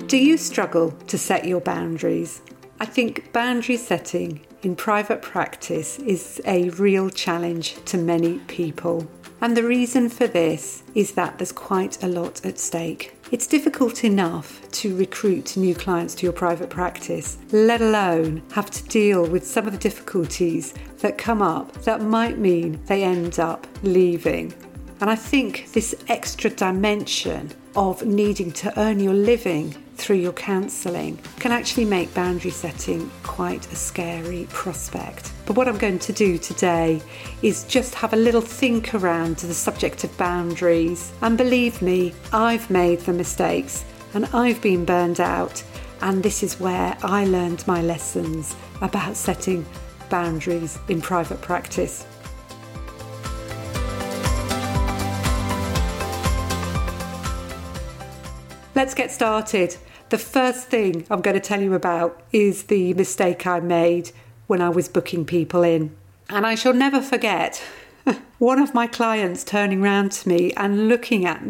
Do you struggle to set your boundaries? I think boundary setting in private practice is a real challenge to many people. And the reason for this is that there's quite a lot at stake. It's difficult enough to recruit new clients to your private practice, let alone have to deal with some of the difficulties that come up that might mean they end up leaving. And I think this extra dimension of needing to earn your living through your counselling can actually make boundary setting quite a scary prospect. But what I'm going to do today is just have a little think around the subject of boundaries. And believe me, I've made the mistakes and I've been burned out. And this is where I learned my lessons about setting boundaries in private practice. Let's get started. The first thing I'm going to tell you about is the mistake I made when I was booking people in. And I shall never forget one of my clients turning around to me and looking at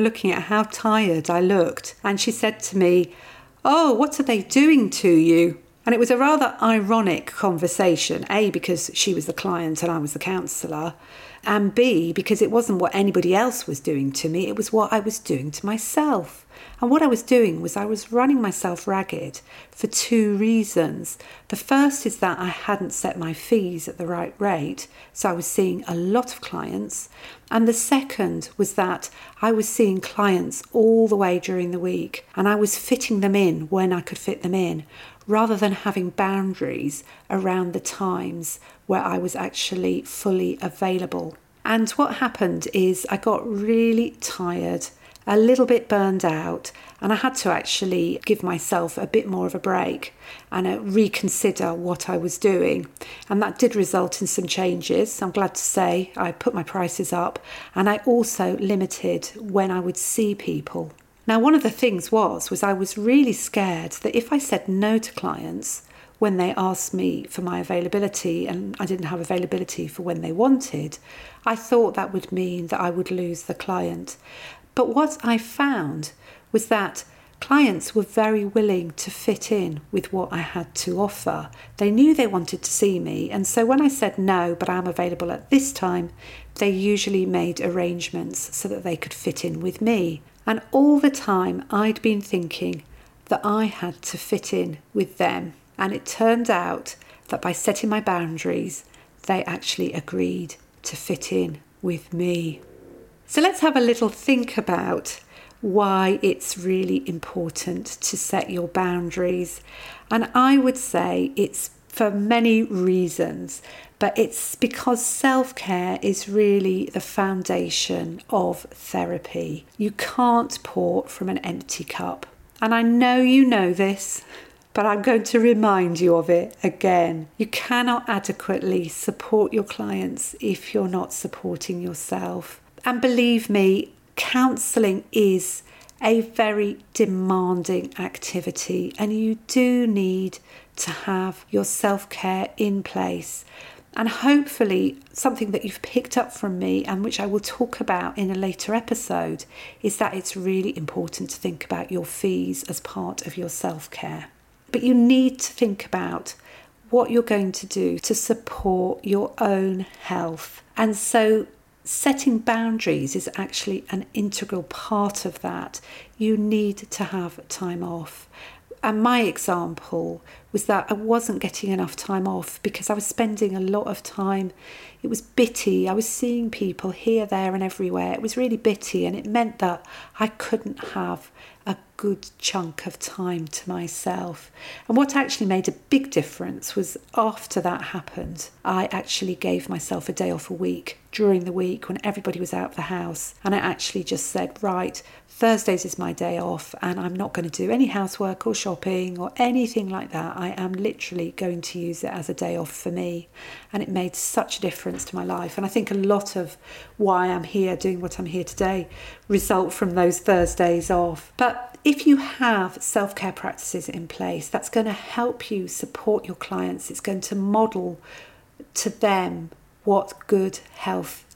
how tired I looked. And she said to me, "Oh, what are they doing to you?" And it was a rather ironic conversation, A, because she was the client and I was the counsellor, and B, because it wasn't what anybody else was doing to me, it was what I was doing to myself. And what I was doing was I was running myself ragged for two reasons. The first is that I hadn't set my fees at the right rate, so I was seeing a lot of clients. And the second was that I was seeing clients all the way during the week, and I was fitting them in when I could fit them in, rather than having boundaries around the times where I was actually fully available. And what happened is I got really tired, a little bit burned out, and I had to actually give myself a bit more of a break and reconsider what I was doing. And that did result in some changes. I'm glad to say I put my prices up, and I also limited when I would see people. Now, one of the things was I was really scared that if I said no to clients when they asked me for my availability and I didn't have availability for when they wanted, I thought that would mean that I would lose the client. But what I found was that clients were very willing to fit in with what I had to offer. They knew they wanted to see me, and so when I said no, but I'm available at this time, they usually made arrangements so that they could fit in with me. And all the time I'd been thinking that I had to fit in with them. And it turned out that by setting my boundaries, they actually agreed to fit in with me. So let's have a little think about why it's really important to set your boundaries. And I would say it's for many reasons, but it's because self-care is really the foundation of therapy. You can't pour from an empty cup. And I know you know this, but I'm going to remind you of it again. You cannot adequately support your clients if you're not supporting yourself. And believe me, counselling is a very demanding activity, and you do need to have your self-care in place. And hopefully something that you've picked up from me, and which I will talk about in a later episode, is that it's really important to think about your fees as part of your self-care. But you need to think about what you're going to do to support your own health. And so setting boundaries is actually an integral part of that. You need to have time off. And my example was that I wasn't getting enough time off because I was spending a lot of time. It was bitty. I was seeing people here, there and everywhere. It was really bitty, and it meant that I couldn't have a good chunk of time to myself. And what actually made a big difference was after that happened, I actually gave myself a day off a week during the week when everybody was out of the house. And I actually just said, right, Thursdays is my day off, and I'm not going to do any housework or shopping or anything like that. I am literally going to use it as a day off for me. And it made such a difference to my life. And I think a lot of why I'm here doing what I'm here today result from those Thursdays off. But if you have self-care practices in place, that's going to help you support your clients. It's going to model to them what good health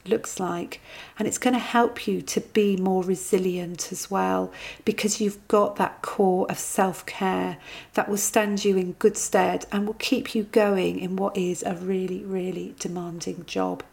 looks like. And it's going to help you to be more resilient as well, because you've got that core of self-care that will stand you in good stead and will keep you going in what is a really, really demanding job.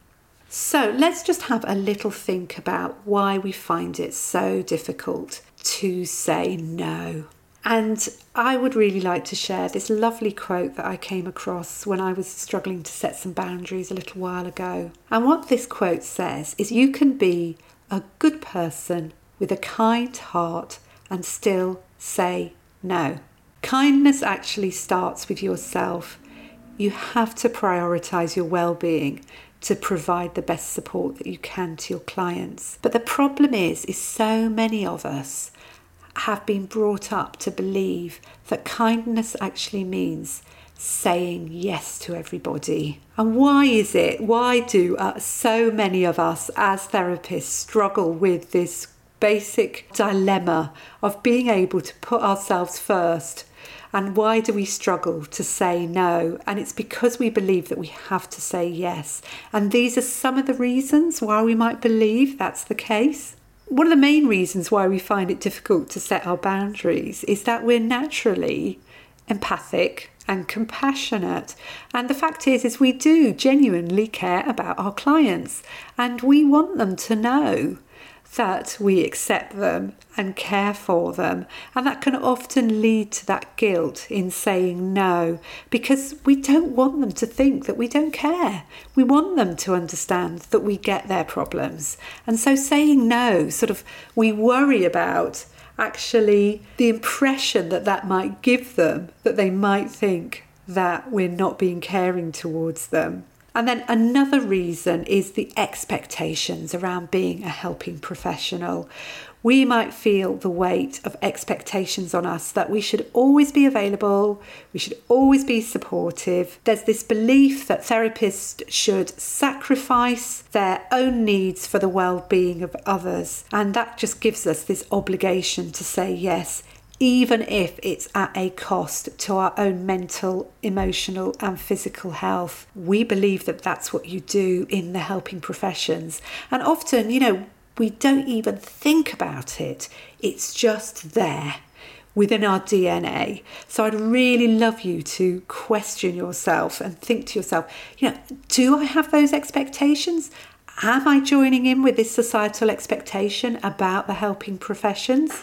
So let's just have a little think about why we find it so difficult to say no. And I would really like to share this lovely quote that I came across when I was struggling to set some boundaries a little while ago. And what this quote says is, you can be a good person with a kind heart and still say no. Kindness actually starts with yourself. You have to prioritise your well-being to provide the best support that you can to your clients. But the problem is so many of us have been brought up to believe that kindness actually means saying yes to everybody. And why is it? Why do so many of us as therapists struggle with this basic dilemma of being able to put ourselves first? And why do we struggle to say no? And it's because we believe that we have to say yes. And these are some of the reasons why we might believe that's the case. One of the main reasons why we find it difficult to set our boundaries is that we're naturally empathic and compassionate. And the fact is we do genuinely care about our clients, and we want them to know that we accept them and care for them. And that can often lead to that guilt in saying no, because we don't want them to think that we don't care. We want them to understand that we get their problems. And so saying no, we worry about actually the impression that might give them, that they might think that we're not being caring towards them. And then another reason is the expectations around being a helping professional. We might feel the weight of expectations on us that we should always be available, we should always be supportive. There's this belief that therapists should sacrifice their own needs for the well-being of others. And that just gives us this obligation to say yes, even if it's at a cost to our own mental, emotional and physical health. We believe that that's what you do in the helping professions. And often, we don't even think about it. It's just there within our DNA. So I'd really love you to question yourself and think to yourself, do I have those expectations? Am I joining in with this societal expectation about the helping professions?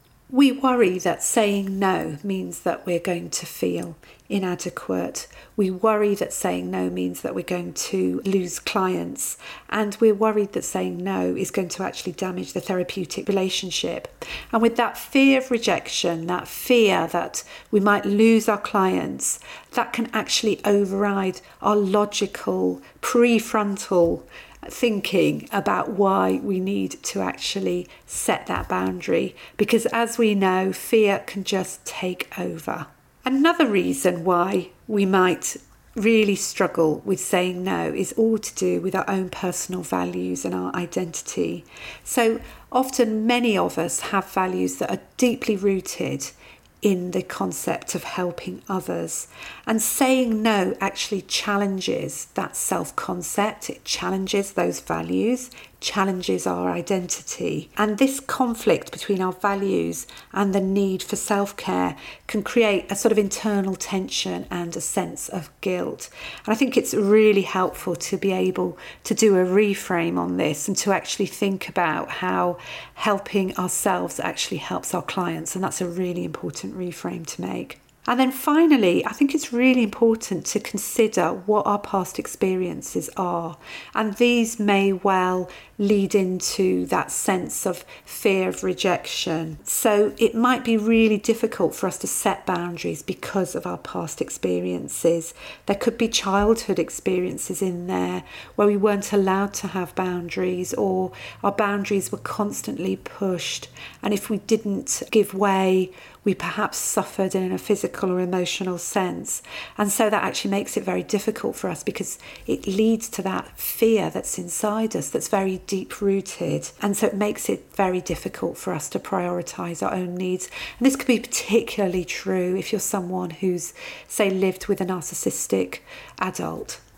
We worry that saying no means that we're going to feel inadequate. We worry that saying no means that we're going to lose clients. And we're worried that saying no is going to actually damage the therapeutic relationship. And with that fear of rejection, that fear that we might lose our clients, that can actually override our logical, prefrontal thinking about why we need to actually set that boundary, because as we know, fear can just take over. Another reason why we might really struggle with saying no is all to do with our own personal values and our identity. So often many of us have values that are deeply rooted in the concept of helping others. And saying no actually challenges that self-concept. It challenges those values, challenges our identity. And this conflict between our values and the need for self-care can create a sort of internal tension and a sense of guilt. And I think it's really helpful to be able to do a reframe on this and to actually think about how helping ourselves actually helps our clients. And that's a really important reframe to make. And then finally, I think it's really important to consider what our past experiences are. And these may well lead into that sense of fear of rejection. So it might be really difficult for us to set boundaries because of our past experiences. There could be childhood experiences in there where we weren't allowed to have boundaries, or our boundaries were constantly pushed. And if we didn't give way, we perhaps suffered in a physical or emotional sense. And so that actually makes it very difficult for us, because it leads to that fear that's inside us that's very deep rooted. And so it makes it very difficult for us to prioritise our own needs. And this could be particularly true if you're someone who's, say, lived with a narcissistic adult.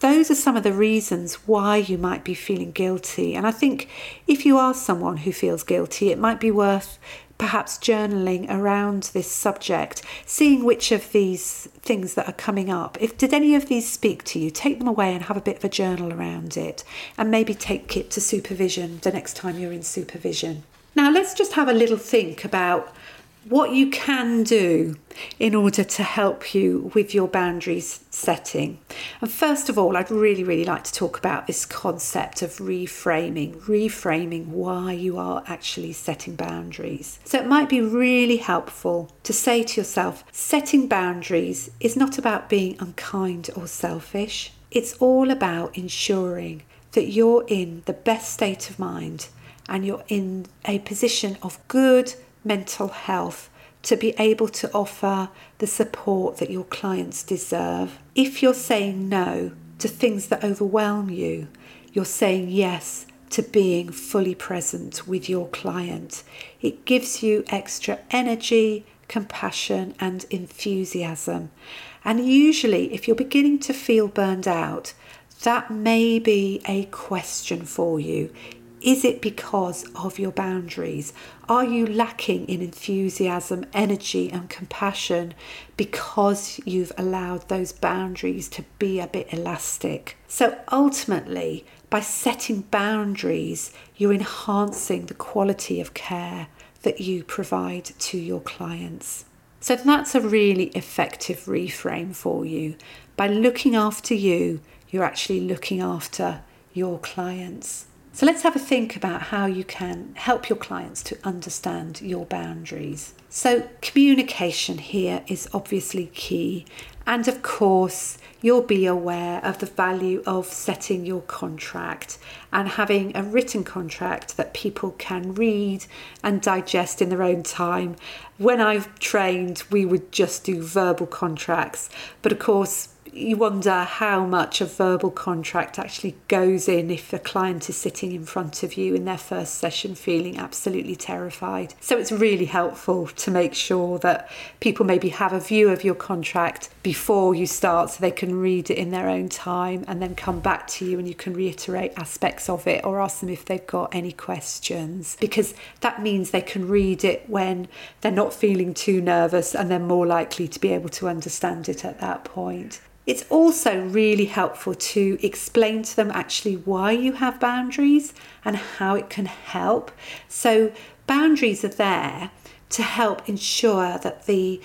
those are some of the reasons why you might be feeling guilty. And I think if you are someone who feels guilty, it might be worth perhaps journaling around this subject, seeing which of these things that are coming up, did any of these speak to you, take them away and have a bit of a journal around it, and maybe take it to supervision the next time you're in supervision. Now let's just have a little think about what you can do in order to help you with your boundaries setting. And first of all, I'd really like to talk about this concept of reframing why you are actually setting boundaries. So it might be really helpful to say to yourself, setting boundaries is not about being unkind or selfish. It's all about ensuring that you're in the best state of mind and you're in a position of good mental health to be able to offer the support that your clients deserve. If you're saying no to things that overwhelm you, you're saying yes to being fully present with your client. It gives you extra energy, compassion, and enthusiasm. And usually, if you're beginning to feel burned out, that may be a question for you. Is it because of your boundaries? Are you lacking in enthusiasm, energy, and compassion because you've allowed those boundaries to be a bit elastic? So ultimately, by setting boundaries, you're enhancing the quality of care that you provide to your clients. So that's a really effective reframe for you. By looking after you, you're actually looking after your clients. So let's have a think about how you can help your clients to understand your boundaries. So communication here is obviously key. And of course, you'll be aware of the value of setting your contract and having a written contract that people can read and digest in their own time. When I've trained, we would just do verbal contracts. But of course, you wonder how much a verbal contract actually goes in if a client is sitting in front of you in their first session feeling absolutely terrified. So it's really helpful to make sure that people maybe have a view of your contract before you start so they can read it in their own time and then come back to you and you can reiterate aspects of it or ask them if they've got any questions, because that means they can read it when they're not feeling too nervous and they're more likely to be able to understand it at that point. It's also really helpful to explain to them actually why you have boundaries and how it can help. So boundaries are there to help ensure that the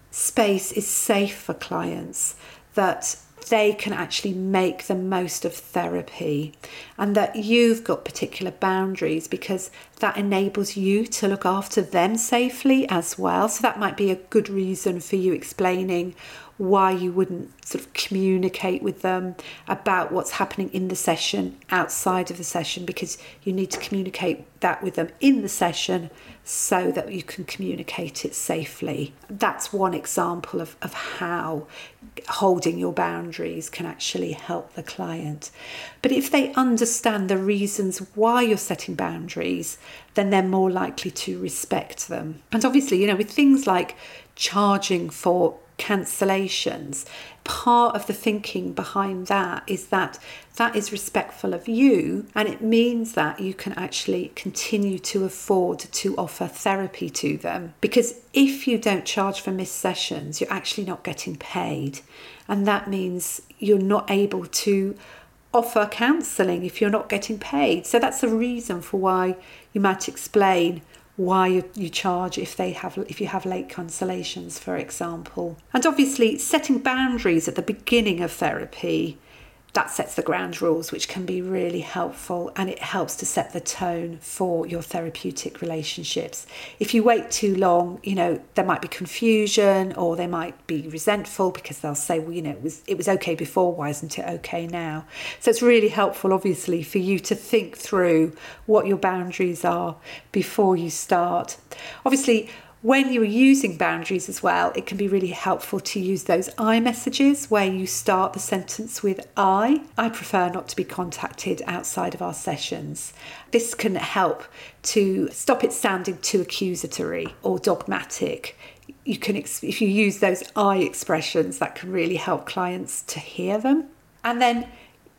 space is safe for clients, that they can actually make the most of therapy, and that you've got particular boundaries because that enables you to look after them safely as well. So that might be a good reason for you explaining why you wouldn't sort of communicate with them about what's happening in the session outside of the session, because you need to communicate that with them in the session so that you can communicate it safely. That's one example of how holding your boundaries can actually help the client. But if they understand the reasons why you're setting boundaries, then they're more likely to respect them. And obviously, with things like charging for cancellations, part of the thinking behind that is that is respectful of you, and it means that you can actually continue to afford to offer therapy to them, because if you don't charge for missed sessions, you're actually not getting paid, and that means you're not able to offer counselling if you're not getting paid. So that's a reason for why you might explain why you charge if you have late cancellations, for example. And obviously, setting boundaries at the beginning of therapy, that sets the ground rules, which can be really helpful, and it helps to set the tone for your therapeutic relationships. If you wait too long, there might be confusion, or they might be resentful because they'll say, well, it was okay before, why isn't it okay now? So it's really helpful, obviously, for you to think through what your boundaries are before you start. Obviously, when you're using boundaries as well, it can be really helpful to use those I messages where you start the sentence with I. I prefer not to be contacted outside of our sessions. This can help to stop it sounding too accusatory or dogmatic. If you use those I expressions, that can really help clients to hear them. And then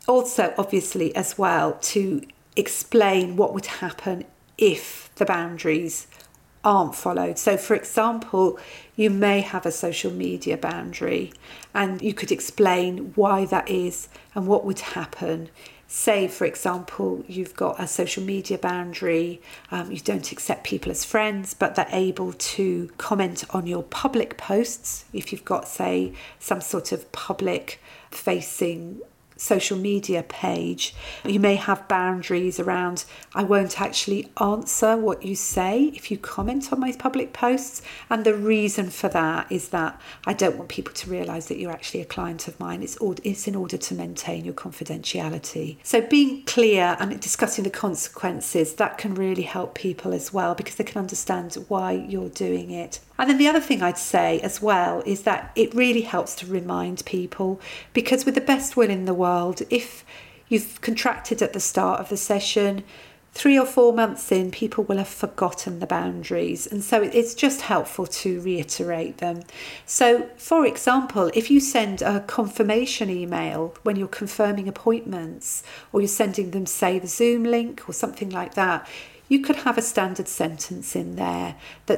Also, obviously, as well, to explain what would happen if the boundaries aren't followed. So, for example, you may have a social media boundary and you could explain why that is and what would happen. Say, for example, you've got a social media boundary, you don't accept people as friends, but they're able to comment on your public posts. If you've got, say, some sort of public facing social media page, you may have boundaries around, I won't actually answer what you say if you comment on my public posts. And the reason for that is that I don't want people to realise that you're actually a client of mine. It's in order to maintain your confidentiality. So being clear and discussing the consequences, that can really help people as well, because they can understand why you're doing it. And then the other thing I'd say as well is that it really helps to remind people, because with the best will in the world, if you've contracted at the start of the session, 3 or 4 months in, people will have forgotten the boundaries. And so it's just helpful to reiterate them. So, for example, if you send a confirmation email when you're confirming appointments, or you're sending them, say, the Zoom link or something like that, you could have a standard sentence in there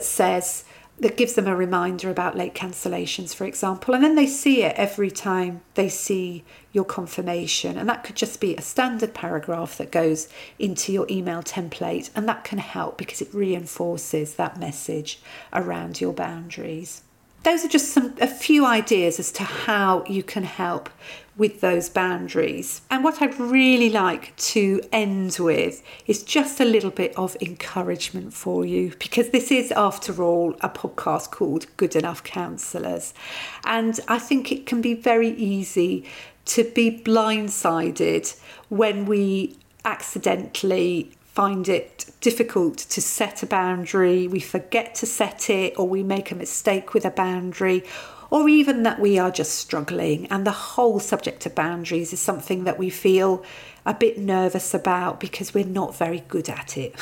that gives them a reminder about late cancellations, for example, and then they see it every time they see your confirmation. And that could just be a standard paragraph that goes into your email template, and that can help because it reinforces that message around your boundaries. Those are just a few ideas as to how you can help with those boundaries. And what I'd really like to end with is just a little bit of encouragement for you, because this is, after all, a podcast called Good Enough Counsellors. And I think it can be very easy to be blindsided when we accidentally find it difficult to set a boundary, we forget to set it, or we make a mistake with a boundary, or even that we are just struggling. And the whole subject of boundaries is something that we feel a bit nervous about because we're not very good at it.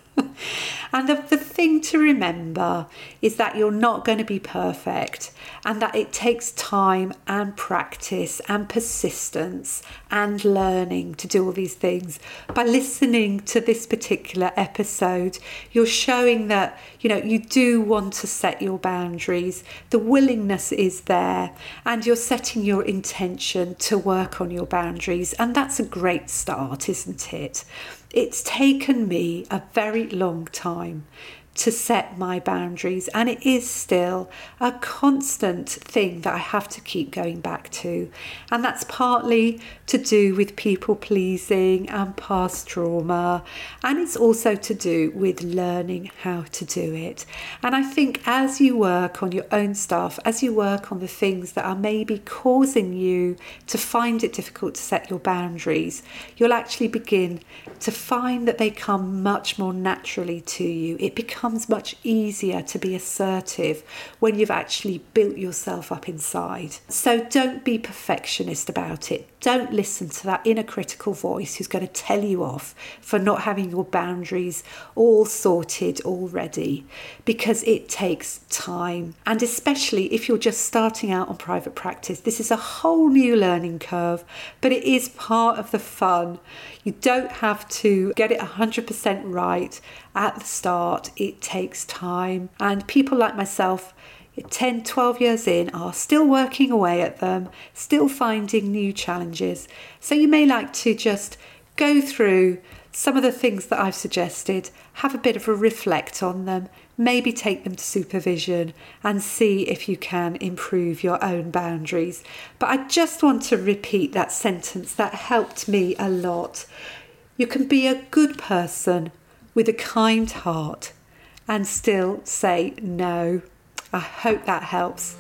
And the thing to remember is that you're not going to be perfect, and that it takes time and practice and persistence and learning to do all these things. By listening to this particular episode, you're showing that, you do want to set your boundaries. The willingness is there, and you're setting your intention to work on your boundaries. And that's a great start, isn't it? It's taken me a very long time to set my boundaries, and it is still a constant thing that I have to keep going back to. And that's partly to do with people pleasing and past trauma, and it's also to do with learning how to do it. And I think as you work on your own stuff, as you work on the things that are maybe causing you to find it difficult to set your boundaries, you'll actually begin to find that they come much more naturally to you. It becomes much easier to be assertive when you've actually built yourself up inside. So don't be perfectionist about it. Don't listen to that inner critical voice who's going to tell you off for not having your boundaries all sorted already, because it takes time. And especially if you're just starting out on private practice, this is a whole new learning curve, but it is part of the fun. You don't have to get it 100% right at the start. It takes time. And people like myself, 10, 12 years in, are still working away at them, still finding new challenges. So you may like to just go through some of the things that I've suggested, have a bit of a reflect on them, maybe take them to supervision and see if you can improve your own boundaries. But I just want to repeat that sentence that helped me a lot. You can be a good person with a kind heart and still say no. I hope that helps.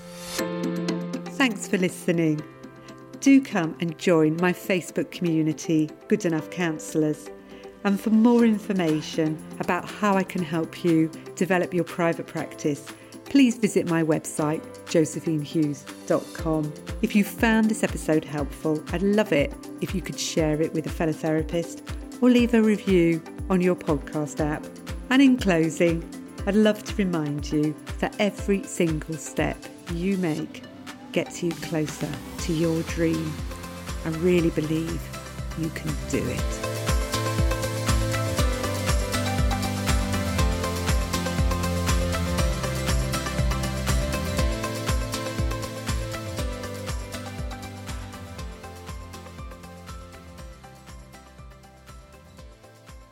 Thanks for listening. Do come and join my Facebook community, Good Enough Counsellors. And for more information about how I can help you develop your private practice, please visit my website, josephinehughes.com. If you found this episode helpful, I'd love it if you could share it with a fellow therapist or leave a review on your podcast app. And in closing, I'd love to remind you that every single step you make gets you closer to your dream. I really believe You can do it.